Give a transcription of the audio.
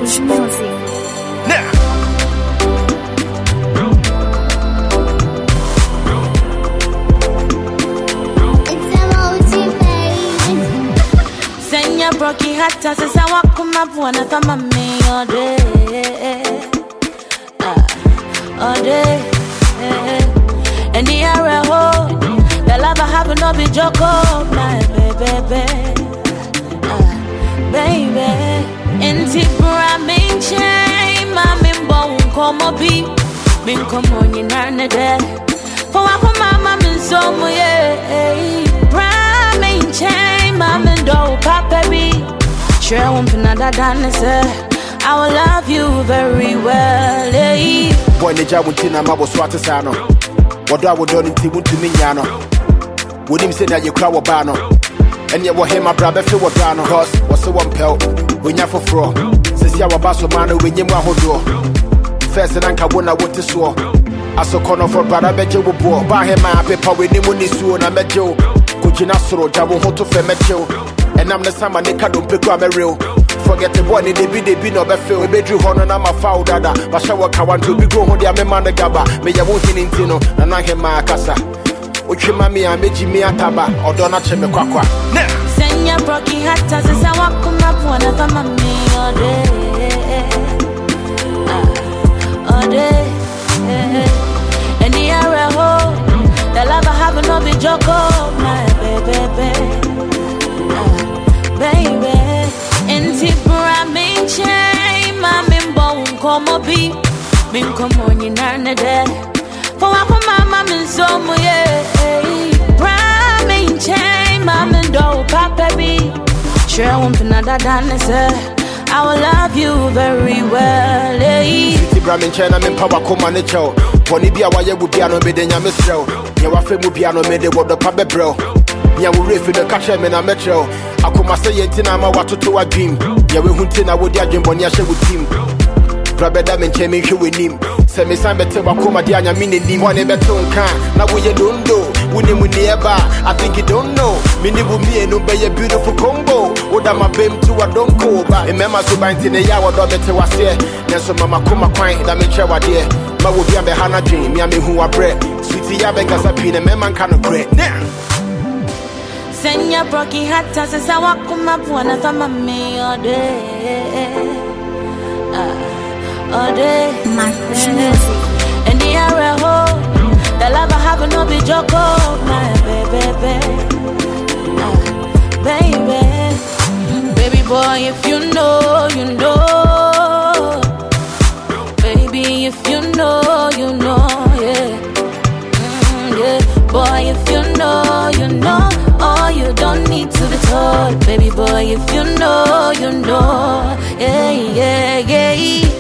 music. Now. Senya broki hata sasa wakuma buona kama me all day. All day. And the area hold the love I have no be joke, my baby. Baby, inti bra min chain, ma min bon komo bi, min komo ni nane de. For wako mama min so mo ye, bra min chain, ma min do papa bi. Sure won't nada done say, I will love you very well. Boy ne jabu tina mabo swata sano. What I would do in Timu to Mignano. Would him say that you crowd bano? And yet, what him, my brother, feel what dano. Cause what's the one pelt? When you're for fraud. Since you have a basso man, when you want to do. First and Anka won, I want to swore. I saw corner for brother, bet you will bore. Buy him my paper with him when he's soon. I met you. Could you not throw Jabo Hoto Femetio? And I'm the same man, they can't pick up a real. Forget the boy, they be no better. We bedroom honor, I'm a foul dada. But show what I want to be grown, they are my man, the gaba. May you won't in Tino, and I hear my casa. Uchi mami a meji mi ataba odona cheme kwakwa. Senya broki hata sasa wakuma buona kama me all day. All day. And the area hold the love I have no be joke, my baby. Baby, inti bra min chain, ma min bon komo bi, min komo ni nane de. For wako mama min so mo ye, bra min chain, ma min do papa bi. Sure won't nada done say, I will love you very well. Sweetie bra min chain, I min power koma ne chow. Poni bia wa ye wu bia no me de nya mesrel. Ye wa fe mu bia no me de wodo pa bebrel. Nya wo refi de catch me na metro. Akoma say yentina ma watoto wa dream. Ye we huntina wo dia dwemboni a hye wo team. Brabeda men chemi hwe nim. Se me san bete wakoma dia nya mini nim. One beto nka na wo ye dondo. Wuni mu nearby. I think you don't know. Mini bu me no be a beautiful combo. Oda ma bem to a don't go ba. Remember so ba ntine ya wo do bete wase. Nenso mama koma kwan da me hwe wade. Ma wo bia be hana dream. Me hu wa bre. Sweetie ya be kasa pi ne mema nka no kre. Senya broki hata sasa wakuma buona kama me all day. All day. Music. And the area hold the love I have no be joke, my baby. Baby boy, if you know, you know. Baby, if you know, you know, yeah. Yeah. Boy, if you know, you know. Oh, you don't need to be told. Baby boy, if you know, you know. Yeah.